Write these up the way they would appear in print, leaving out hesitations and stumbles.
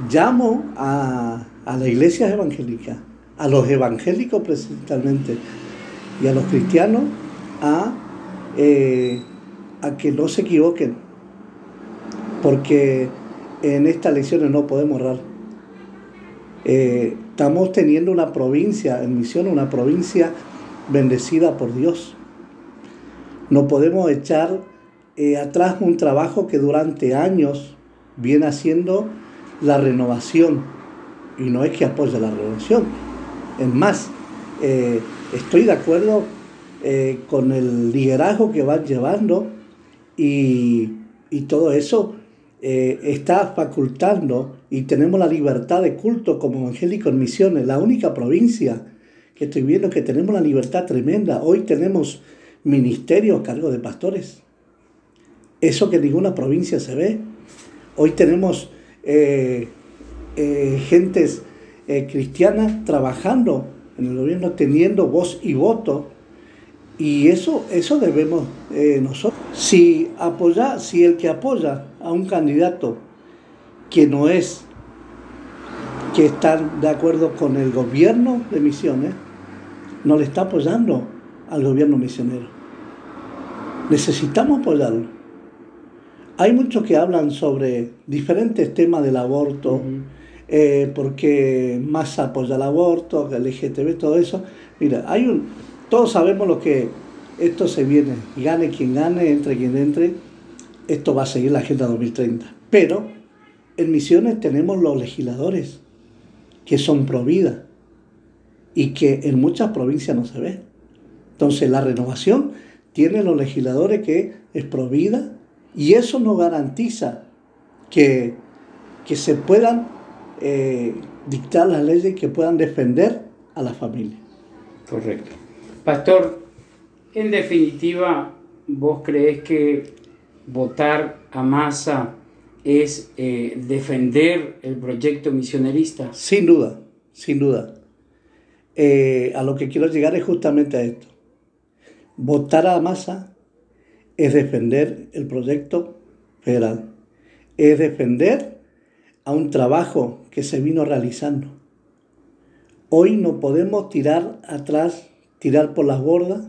llamo a la iglesia evangélica, a los evangélicos principalmente, y a los cristianos a que no se equivoquen, porque en estas elecciones no podemos errar. Estamos teniendo una provincia en misión, una provincia bendecida por Dios. No podemos echar atrás un trabajo que durante años viene haciendo la renovación, y no es que apoye la renovación. Es más, estoy de acuerdo con el liderazgo que van llevando y todo eso está facultando, y tenemos la libertad de culto como evangélicos en Misiones, la única provincia que estoy viendo que tenemos la libertad tremenda. Hoy tenemos ministerios a cargo de pastores, eso que en ninguna provincia se ve. Hoy tenemos gentes cristianas trabajando en el gobierno, teniendo voz y voto, y eso debemos nosotros. Si el que apoya a un candidato que no es, que está de acuerdo con el gobierno de Misiones, no le está apoyando al gobierno misionero. Necesitamos apoyarlo. Hay muchos que hablan sobre diferentes temas del aborto, porque más apoya el aborto, el LGTB, todo eso. Mira, todos sabemos lo que esto se viene, gane quien gane, entre quien entre, esto va a seguir la Agenda 2030. Pero en Misiones tenemos los legisladores que son pro vida y que en muchas provincias no se ve. Entonces la renovación tiene los legisladores que es pro vida, y eso nos garantiza que se puedan dictar las leyes que puedan defender a la familia. Correcto. Pastor, en definitiva, ¿vos creés que votar a Massa es defender el proyecto misionerista? Sin duda, sin duda. A lo que quiero llegar es justamente a esto. Votar a Massa es defender el proyecto federal, es defender a un trabajo que se vino realizando. Hoy no podemos tirar atrás, tirar por las bordas,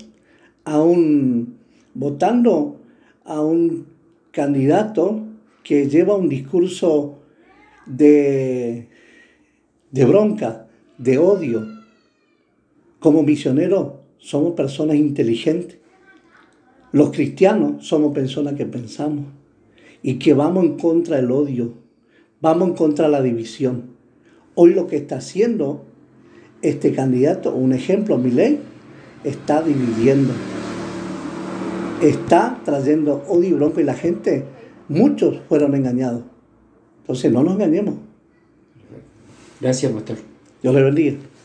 votando a un candidato que lleva un discurso de bronca, de odio. Como misioneros somos personas inteligentes. Los cristianos somos personas que pensamos y que vamos en contra del odio, vamos en contra de la división. Hoy lo que está haciendo este candidato, un ejemplo, Milei, está dividiendo, está trayendo odio y bronca, y la gente, muchos fueron engañados. Entonces no nos engañemos. Gracias, pastor. Dios le bendiga.